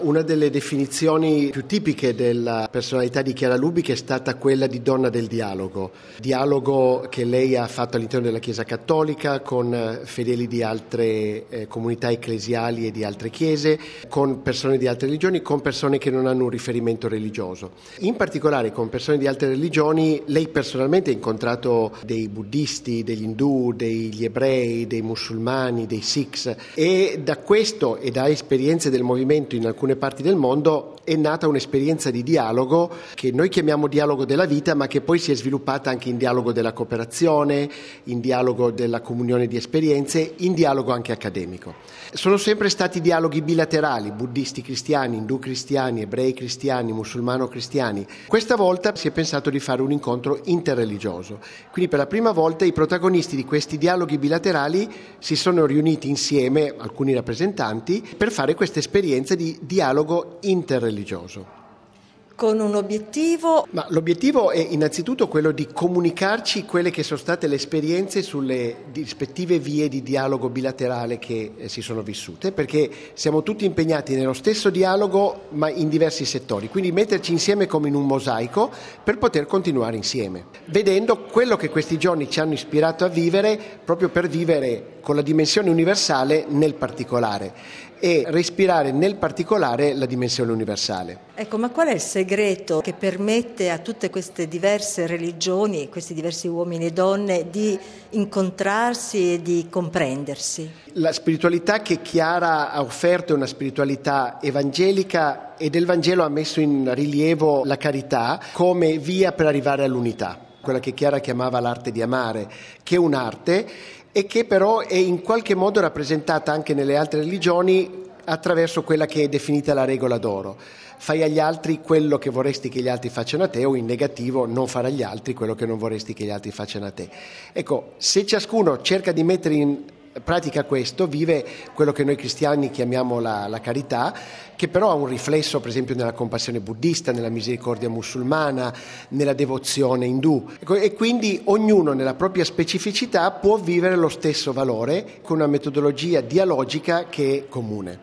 Una delle definizioni più tipiche della personalità di Chiara Lubich è stata quella di donna del dialogo che lei ha fatto all'interno della Chiesa Cattolica con fedeli di altre comunità ecclesiali e di altre chiese, con persone di altre religioni, con persone che non hanno un riferimento religioso. In particolare con persone di altre religioni lei personalmente ha incontrato dei buddisti, degli indù, degli ebrei, dei musulmani, dei Sikhs, e da questo e da esperienze del movimento in alcune parti del mondo è nata un'esperienza di dialogo che noi chiamiamo dialogo della vita, ma che poi si è sviluppata anche in dialogo della cooperazione, in dialogo della comunione di esperienze, in dialogo anche accademico. Sono sempre stati dialoghi bilaterali, buddisti cristiani, indù cristiani, ebrei cristiani, musulmano cristiani. Questa volta si è pensato di fare un incontro interreligioso. Quindi per la prima volta i protagonisti di questi dialoghi bilaterali si sono riuniti insieme, alcuni rappresentanti, per fare questa esperienza di dialogo interreligioso. Con un obiettivo? Ma l'obiettivo è innanzitutto quello di comunicarci quelle che sono state le esperienze sulle rispettive vie di dialogo bilaterale che si sono vissute, perché siamo tutti impegnati nello stesso dialogo ma in diversi settori, quindi metterci insieme come in un mosaico per poter continuare insieme, vedendo quello che questi giorni ci hanno ispirato a vivere, proprio per vivere con la dimensione universale nel particolare e respirare nel particolare la dimensione universale. Ecco, ma qual è il segreto che permette a tutte queste diverse religioni, questi diversi uomini e donne, di incontrarsi e di comprendersi? La spiritualità che Chiara ha offerto è una spiritualità evangelica e del Vangelo ha messo in rilievo la carità come via per arrivare all'unità, quella che Chiara chiamava l'arte di amare, che è un'arte e che però è in qualche modo rappresentata anche nelle altre religioni attraverso quella che è definita la regola d'oro. Fai agli altri quello che vorresti che gli altri facciano a te, o in negativo non fare agli altri quello che non vorresti che gli altri facciano a te. Ecco, se ciascuno cerca di mettere in pratica questo, vive quello che noi cristiani chiamiamo la carità, che però ha un riflesso per esempio nella compassione buddista, nella misericordia musulmana, nella devozione indù, e quindi ognuno nella propria specificità può vivere lo stesso valore con una metodologia dialogica che è comune.